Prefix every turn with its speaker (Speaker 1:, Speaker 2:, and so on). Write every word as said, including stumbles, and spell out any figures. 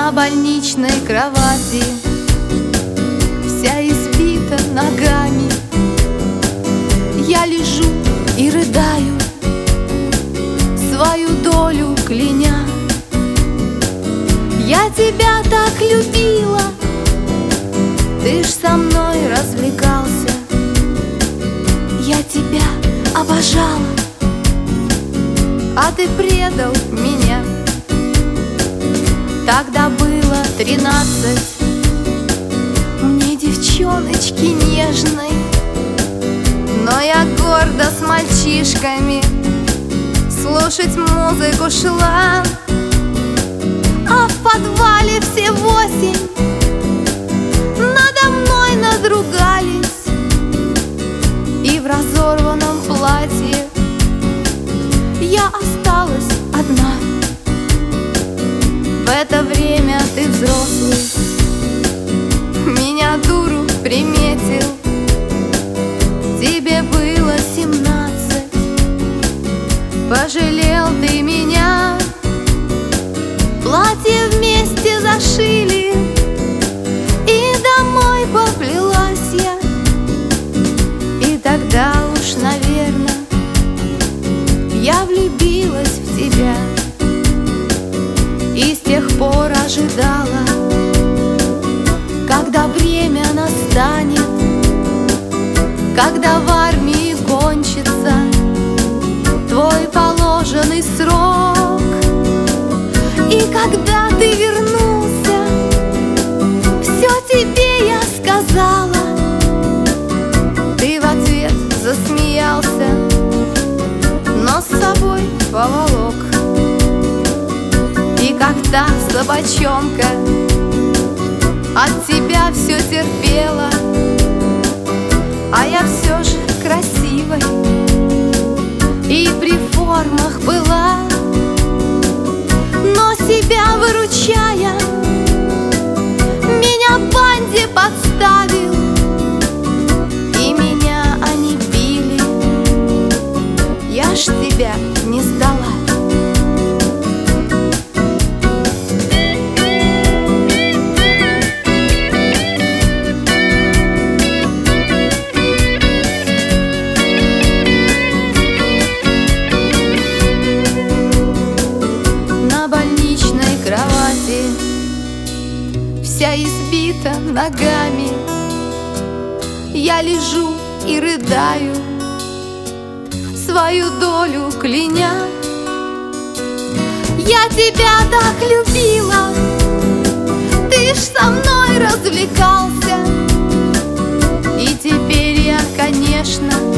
Speaker 1: На больничной кровати, вся избита ногами, я лежу и рыдаю, свою долю кляня. Я тебя так любила, ты ж со мной развлекался. Я тебя обожала, а ты предал меня. Тогда было тринадцать, мне девчоночки нежной, но я гордо с мальчишками слушать музыку шла. А в подвале все восемь надо мной надругались, и в разорванном платье я осталась одна. В это время ты взрослый, меня дуру приметил. Тебе было семнадцать, пожалел ты меня. Платье вместе зашили, и домой поплелась я. И тогда уж, наверное, я влюбилась в тебя. И с тех пор ожидала, когда время настанет, когда в армии кончится твой положенный срок. И когда ты вернулся, все тебе я сказала. Ты в ответ засмеялся, но с собой поволок. И как та собачонка от тебя все терпела, а я все же красивой и при формах была. Но себя выручая, меня банде подставил, и меня они били. Я ж тебя не сдала. Вся избита ногами, я лежу и рыдаю, свою долю кляня. Я тебя так любила, ты ж со мной развлекался. И теперь я, конечно,